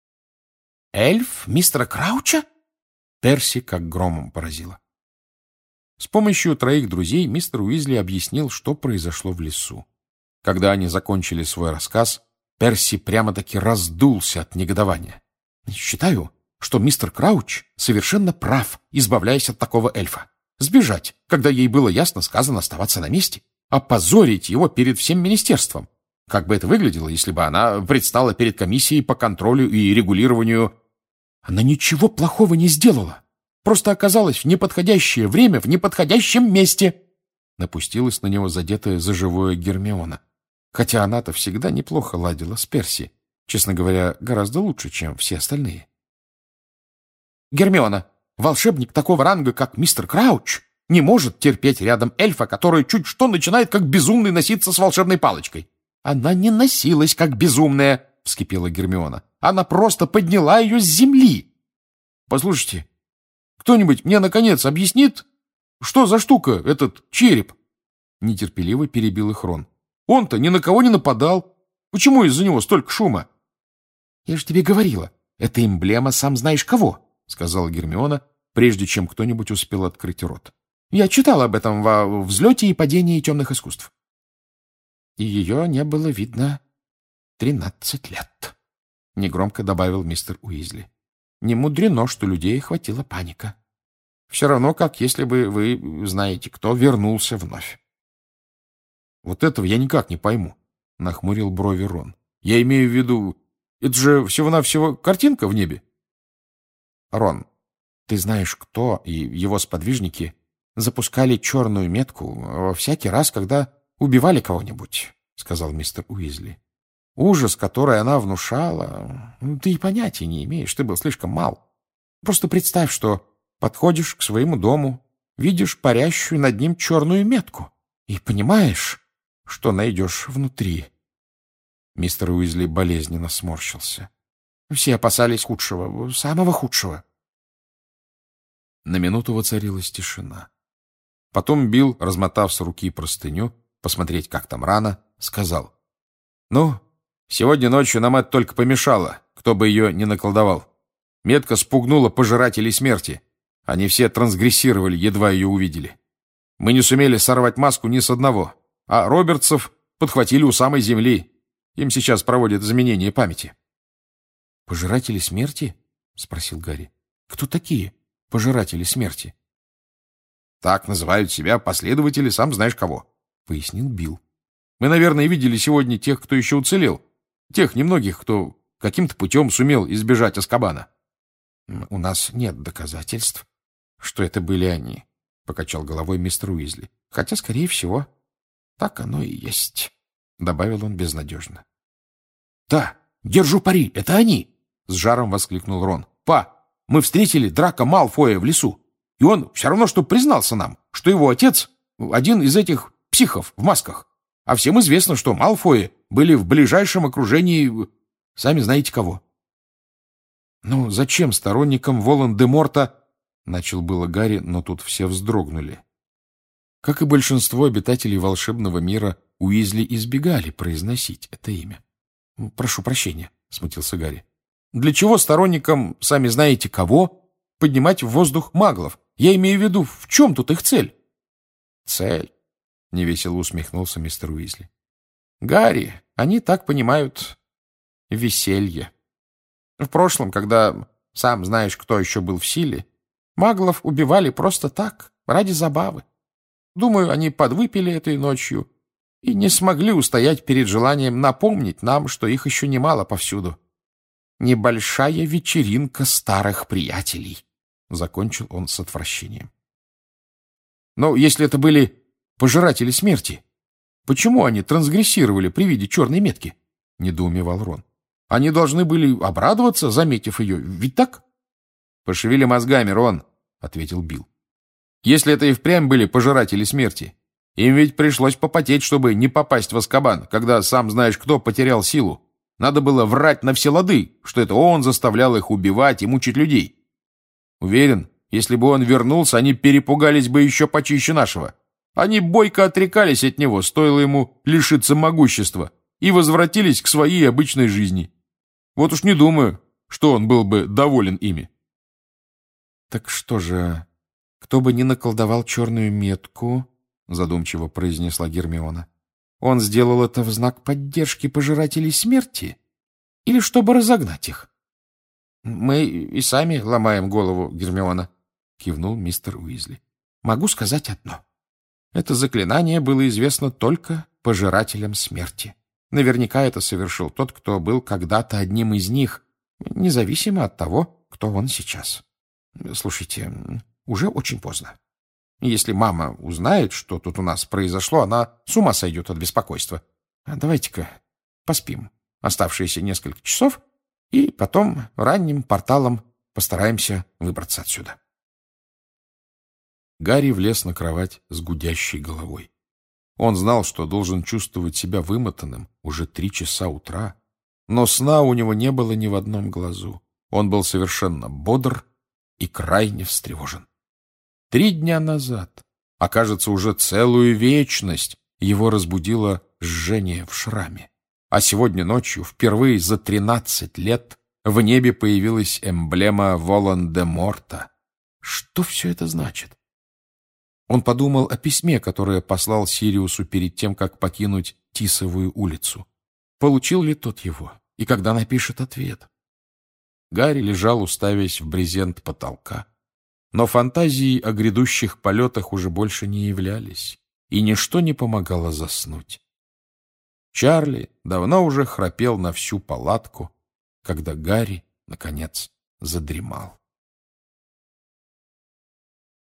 «Эльф мистера Крауча?» Перси как громом поразило. С помощью троих друзей мистер Уизли объяснил, что произошло в лесу. Когда они закончили свой рассказ, Перси прямо-таки раздулся от негодования. «Считаю, что мистер Крауч совершенно прав, избавляясь от такого эльфа. Сбежать, когда ей было ясно сказано оставаться на месте, опозорить его перед всем министерством. Как бы это выглядело, если бы она предстала перед комиссией по контролю и регулированию...» «Она ничего плохого не сделала. Просто оказалась в неподходящее время в неподходящем месте», напустилась на него задетая за живое Гермиона. Хотя она-то всегда неплохо ладила с Перси. Честно говоря, гораздо лучше, чем все остальные. «Гермиона, волшебник такого ранга, как мистер Крауч, не может терпеть рядом эльфа, который чуть что начинает как безумный носиться с волшебной палочкой. Она не носилась как безумная, — вскипела Гермиона. Она просто подняла ее с земли. Послушайте, кто-нибудь мне, наконец, объяснит, что за штука этот череп? Нетерпеливо перебил их Рон. Он-то ни на кого не нападал. Почему из-за него столько шума? — Я же тебе говорила, это эмблема сам знаешь кого, — сказала Гермиона, прежде чем кто-нибудь успел открыть рот. Я читала об этом во «Взлете и падении темных искусств». И ее не было видно тринадцать лет, — негромко добавил мистер Уизли. Не мудрено, что людей охватила паника. Все равно, как если бы вы, знаете кто, вернулся вновь. — Вот этого я никак не пойму, — нахмурил брови Рон. — Я имею в виду, это же всего-навсего картинка в небе. — Рон, ты знаешь, кто и его сподвижники запускали черную метку всякий раз, когда убивали кого-нибудь, — сказал мистер Уизли. — Ужас, который она внушала, ты и понятия не имеешь, ты был слишком мал. Просто представь, что подходишь к своему дому, видишь парящую над ним черную метку и понимаешь, что найдешь внутри. Мистер Уизли болезненно сморщился. Все опасались худшего, самого худшего. На минуту воцарилась тишина. Потом Билл, размотав с руки простыню, посмотреть, как там рана, сказал: — Ну, сегодня ночью нам это только помешало, кто бы ее ни наколдовал. Метка спугнула пожирателей смерти. Они все трансгрессировали, едва ее увидели. Мы не сумели сорвать маску ни с одного, а Робертсов подхватили у самой земли. Им сейчас проводят заменение памяти. — Пожиратели смерти? — спросил Гарри. — Кто такие пожиратели смерти? — Так называют себя последователи сам знаешь кого, — пояснил Билл. — Мы, наверное, видели сегодня тех, кто еще уцелел. Тех немногих, кто каким-то путем сумел избежать Азкабана. — У нас нет доказательств, что это были они, — покачал головой мистер Уизли. — Хотя, скорее всего, так оно и есть, — добавил он безнадежно. — Да, держу пари, это они! — с жаром воскликнул Рон. — Па, мы встретили Драко Малфоя в лесу, и он все равно что признался нам, что его отец один из этих психов в масках. А всем известно, что Малфои были в ближайшем окружении сами знаете кого. — Ну, зачем сторонникам Волан-де-Морта? — начал было Гарри, но тут все вздрогнули. Как и большинство обитателей волшебного мира, Уизли избегали произносить это имя. — Прошу прощения, — смутился Гарри. — Для чего сторонникам, сами знаете кого, поднимать в воздух маглов? Я имею в виду, в чем тут их цель? — Цель? — невесело усмехнулся мистер Уизли. — Гарри, они так понимают веселье. В прошлом, когда сам знаешь, кто еще был в силе, маглов убивали просто так, ради забавы. Думаю, они подвыпили этой ночью и не смогли устоять перед желанием напомнить нам, что их еще немало повсюду. Небольшая вечеринка старых приятелей, — закончил он с отвращением. Но если это были пожиратели смерти, почему они трансгрессировали при виде черной метки? — недоумевал Рон. Они должны были обрадоваться, заметив ее, ведь так? — Пошевели мозгами, Рон, — ответил Билл. Если это и впрямь были пожиратели смерти, им ведь пришлось попотеть, чтобы не попасть в Азкабан, когда, сам знаешь кто, потерял силу. Надо было врать на все лады, что это он заставлял их убивать и мучить людей. Уверен, если бы он вернулся, они перепугались бы еще почище нашего. Они бойко отрекались от него, стоило ему лишиться могущества, и возвратились к своей обычной жизни. Вот уж не думаю, что он был бы доволен ими. — Так что же... «Кто бы ни наколдовал черную метку, — задумчиво произнесла Гермиона, — он сделал это в знак поддержки пожирателей смерти или чтобы разогнать их?» «Мы и сами ломаем голову, Гермиона», — кивнул мистер Уизли. «Могу сказать одно. Это заклинание было известно только пожирателям смерти. Наверняка это совершил тот, кто был когда-то одним из них, независимо от того, кто он сейчас. Слушайте... Уже очень поздно. Если мама узнает, что тут у нас произошло, она с ума сойдет от беспокойства. Давайте-ка поспим оставшиеся несколько часов и потом ранним порталом постараемся выбраться отсюда. Гарри влез на кровать с гудящей головой. Он знал, что должен чувствовать себя вымотанным уже три часа утра, но сна у него не было ни в одном глазу. Он был совершенно бодр и крайне встревожен. Три дня назад, а кажется, уже целую вечность, его разбудило жжение в шраме. А сегодня ночью, впервые за тринадцать лет, в небе появилась эмблема Волан-де-Морта. Что все это значит? Он подумал о письме, которое послал Сириусу перед тем, как покинуть Тисовую улицу. Получил ли тот его? И когда напишет ответ? Гарри лежал, уставясь в брезент потолка. Но фантазии о грядущих полетах уже больше не являлись, и ничто не помогало заснуть. Чарли давно уже храпел на всю палатку, когда Гарри, наконец, задремал.